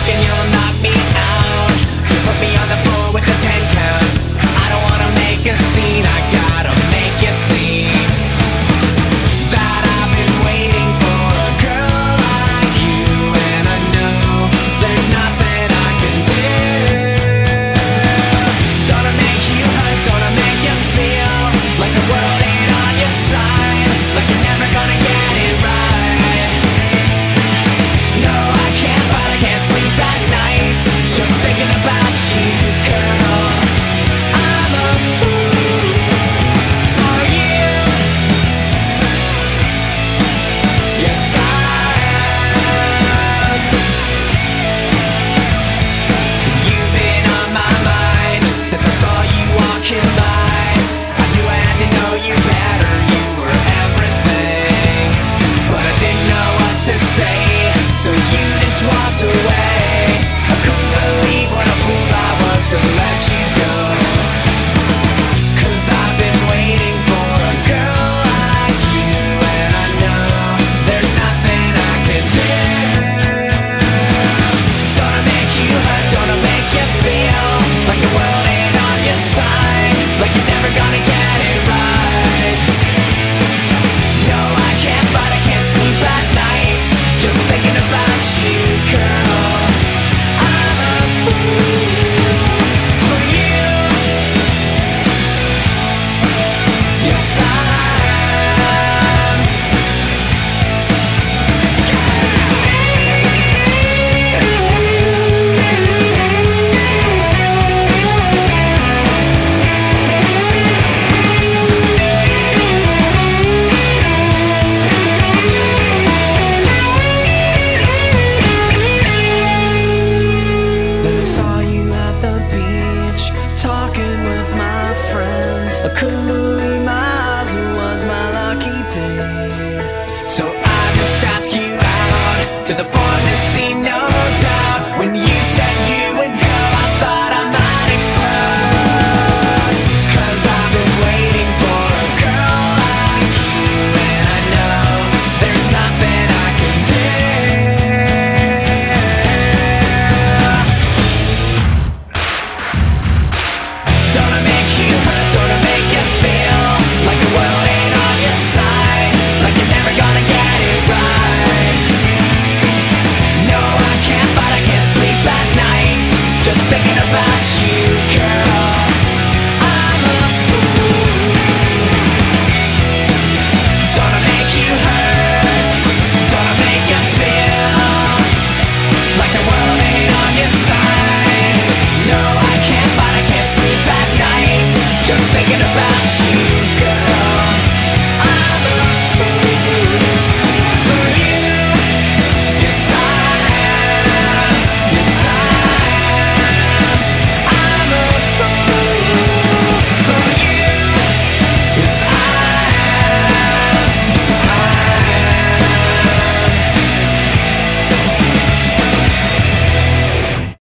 thinking you'll knock me out. You put me on the floor with a 10 count. I don't wanna make a scene, I gotta make you see that I've been waiting for a girl like you, and I know there's nothing I can do. Don't I make you hurt, don't I make you feel like the world ain't on your side, like you're never gonna get it right. No, I can't fight, I can't sleep at night, just thinking about you, girl. I'm a fool for you. Yes, I am. You've been on my mind since I saw you walking by. I knew I had to know you better, you were everything, but I didn't know what to say, so you just walked away. I couldn't believe what a fool I was to let you go, 'cause I've been waiting for a girl like you, and I know there's nothing I can do. Don't I make you hurt, don't I make you feel like the world ain't on your side, like you're never gonna get it right. No, I can't fight, I can't sleep at night, just thinking about you, girl. I'm a fool for you. Yes, I am. Then I saw you at the beach, talking with my friends. I couldn't believe my eyes, it was my lucky day. So I just asked you out to the pharmacy